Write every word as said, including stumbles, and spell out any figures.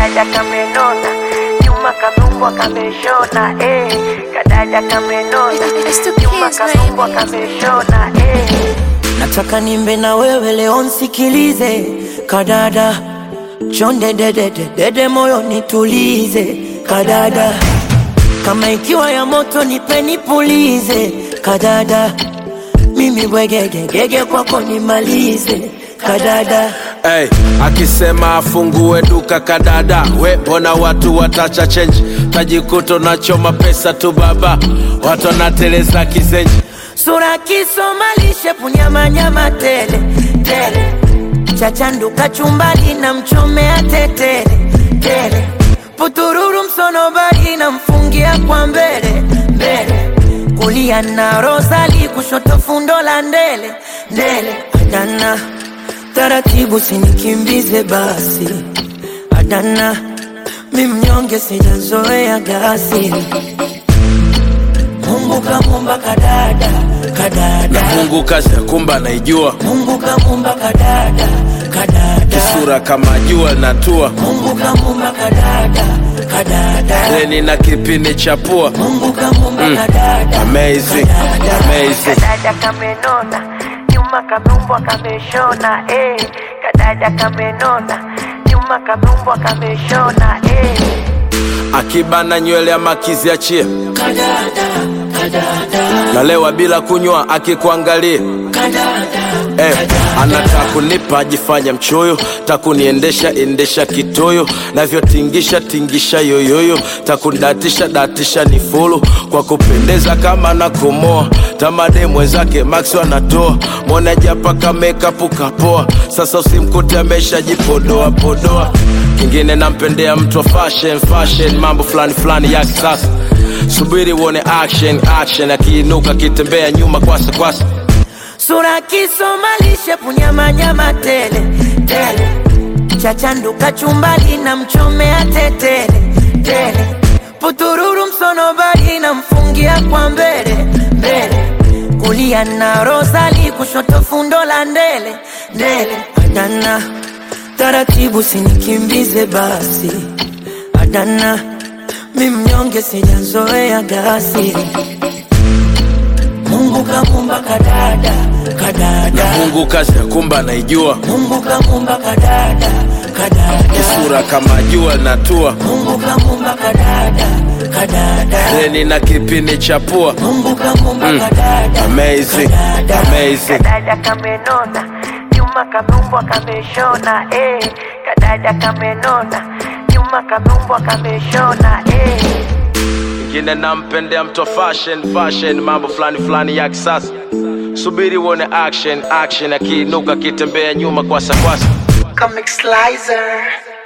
Kadada kamenona, nyuma kanumbwa kameshona, eh. Kadada kamenona, nyuma kanumbwa kameshona, eh. Nataka nimbe na wewe leo nsikilize. Kadada chonde dede dede moyo nitulize. Kadada kama ikiwa ya moto nipe nipulize. Kadada mimi bwegege gege kwako nimalize. Kadada hey, akisema afungue duka kadada, we bona watu watacha change, tajikuto na choma pesa tu baba, watu nateleza kizenji. Sura kisomalishe punyama nyama tele tele, chachandu kachumbali na mchomea tetele tele, putururu msonobari na mfungia kwa mbele mbele, kulia na rosali kushoto fundo la ndele ndele. Adana taratibu sinikimbize basi, adana mimnyonge sijazoea gasi. Mungu kamumba kadada, kadada. Mungu kazi ya kumba naijua. Mungu kamumba kadada, kadada. Kisura kama jua natua. Mungu kamumba kadada, kadada. Leni na kipini chapua. Mungu kamumba mm. kadada. Amazing, kadada. Amazing. Kadada kamenona, nyuma kanumbwa kameshona, eh. Kadada kamenona, nyuma kanumbwa kameshona, eh. Akibana nywele ya makizi achie. Kadada, kadada. Nalewa bila kunywa akikuangalia. Kadada. Eh, anataka kunipa jifanya mchoyo, takuniendesha endesha kitoyo, navyo tingisha tingisha yoyoyo, takundatisha datisha ni fulu, kwa kupendeza kama na kumoa, tamade mwenzake Max wanatoa, mwona japa kameka puka poa, sasa usimkute amesha jipodoa podoa. Kingine nampendea mtu wa fashion fashion, mambo flani flani ya kisasa, subiri uone action action, akiinuka kitembea nyuma kwasa kwasa. Sura kisomalishe punyama nyama tele tele, chachandu kachumbali na mchomea tetele tele, putururu msonobari na mfungia kwa mbele mbele, kulia na rosali kushoto fundo la ndele ndele. Adana taratibu sinikimbize basi, adana mimnyonge sijazoea gasi. Mungu kamumba kadada, kadada. Mungu kazi ya kumba naijua. Mungu kamumba kadada, kadada. Kisura kama jua natua. Mungu kamumba kadada, kadada. Leni na kipini chapua. Mungu kamumba mm. kadada. Amazing, kadada. Amazing. Kadada kamenona, nyuma kanumbwa kameshona, eh. Kadada kamenona, nyuma kanumbwa kameshona, eh. Kingine nampendea mtu fashion fashion, mambo flani flani ya kisasa, subiri uone action action, akiinuka kitembea nyuma kwasa kwasa. Comic Slicer.